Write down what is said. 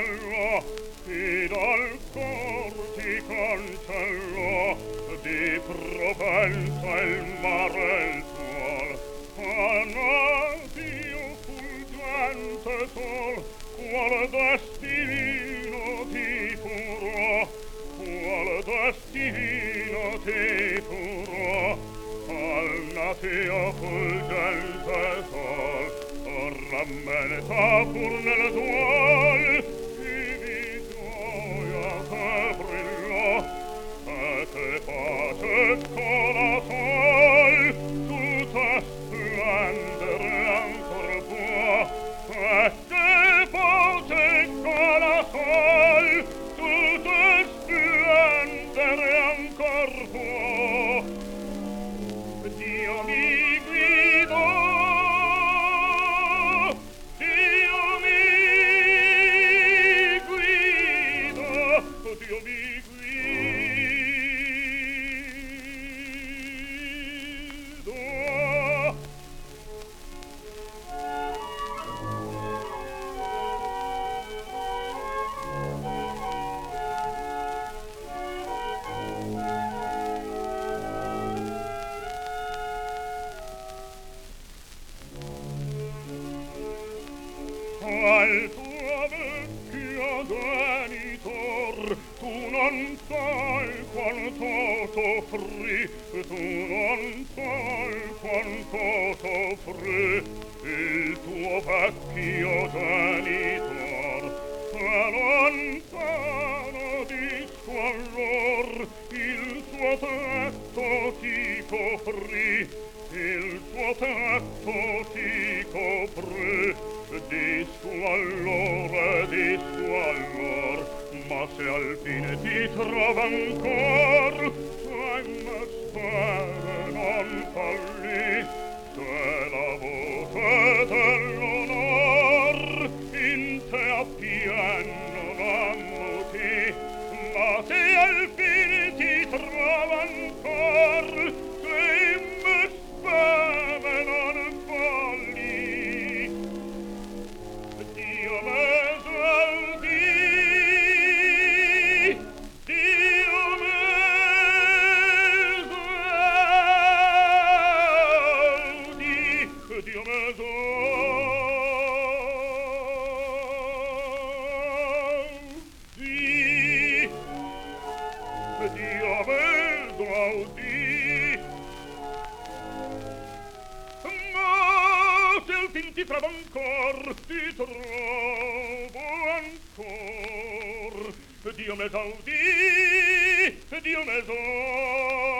cancello, e dal cor ti cancello, di Provenza il mare il suol, a naviglio fulgente sol, qual destino ti furò, qual destino ti furò, al natio fulgente sol, rammenta pur nel duol, di gioia che brillò, e che pace cola sol, tutta splendere ancor può, e che pace cola sol, tutta splendere ancor può. Dio mi guidò, Dio mi guida. Al tuo vecchio genitor tu non sai quanto soffrì, tu non sai quanto soffrì il tuo vecchio genitor. E lontano di squallor il suo tetto si coprì, il suo tetto si coprì di squallor, ma se al fine ti trova ancor, me spere non falli, se la voce dell'onor in te appieno non muti, ma se al fine ti trova ancor, me spere non falli. Dio m'esaldi, Dio m'esaldi, Dio m'esaldi, Dio m'esaldi. Ma se al fin ti trovo ancor, ti trovo ancor, Dio m'esaldi, Dio m'esaldi.